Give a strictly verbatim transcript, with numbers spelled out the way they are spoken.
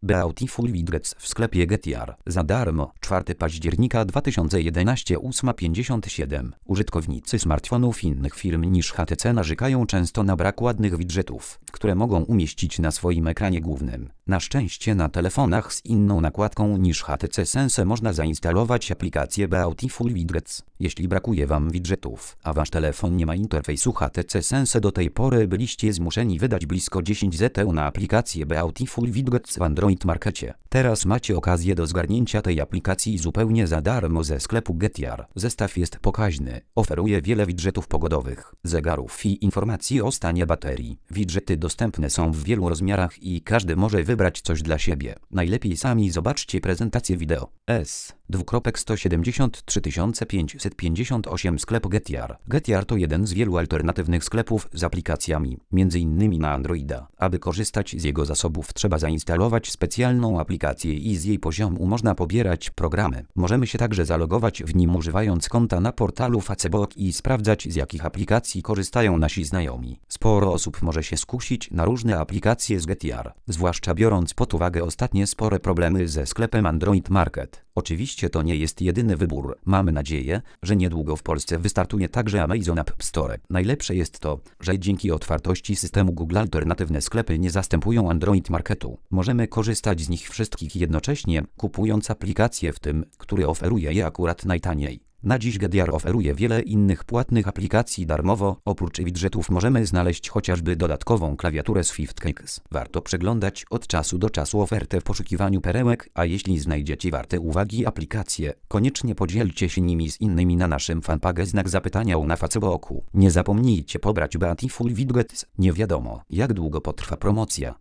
Beautiful Widgets w sklepie Getir. Za darmo. czwartego października dwa tysiące jedenastego ósma pięćdziesiąt siedem. Użytkownicy smartfonów innych firm niż H T C narzekają często na brak ładnych widgetów, które mogą umieścić na swoim ekranie głównym. Na szczęście na telefonach z inną nakładką niż H T C Sense można zainstalować aplikację Beautiful Widgets. Jeśli brakuje Wam widgetów, a Wasz telefon nie ma interfejsu H T C Sense, do tej pory byliście zmuszeni wydać blisko dziesięć złotych na aplikację Beautiful Widgets w Android Markecie. Teraz macie okazję do zgarnięcia tej aplikacji zupełnie za darmo ze sklepu Getir. Zestaw jest pokaźny, oferuje wiele widgetów pogodowych, zegarów i informacji o stanie baterii. Widgety dostępne są w wielu rozmiarach i każdy może wybrać coś dla siebie. Najlepiej sami zobaczcie prezentację wideo. S. sto siedemdziesiąt trzy tysiące pięćset pięćdziesiąt osiem Sklep Getir. Getir to jeden z wielu alternatywnych sklepów z aplikacjami, między innymi na Androida. Aby korzystać z jego zasobów, trzeba zainstalować specjalną aplikację i z jej poziomu można pobierać programy. Możemy się także zalogować w nim używając konta na portalu Facebook i sprawdzać, z jakich aplikacji korzystają nasi znajomi. Sporo osób może się skusić na różne aplikacje z Getir, zwłaszcza biorąc pod uwagę ostatnie spore problemy ze sklepem Android Market. Oczywiście to nie jest jedyny wybór. Mamy nadzieję, że niedługo w Polsce wystartuje także Amazon App Store. Najlepsze jest to, że dzięki otwartości systemu Google alternatywne sklepy nie zastępują Android Marketu. Możemy korzystać z nich wszystkich jednocześnie, kupując aplikację w tym, który oferuje je akurat najtaniej. Na dziś Getir oferuje wiele innych płatnych aplikacji darmowo. Oprócz widgetów możemy znaleźć chociażby dodatkową klawiaturę SwiftKeys. Warto przeglądać od czasu do czasu ofertę w poszukiwaniu perełek, a jeśli znajdziecie warte uwagi aplikacje, koniecznie podzielcie się nimi z innymi na naszym fanpage znak zapytania na Facebooku. Nie zapomnijcie pobrać Beautiful Widgets. Nie wiadomo, jak długo potrwa promocja.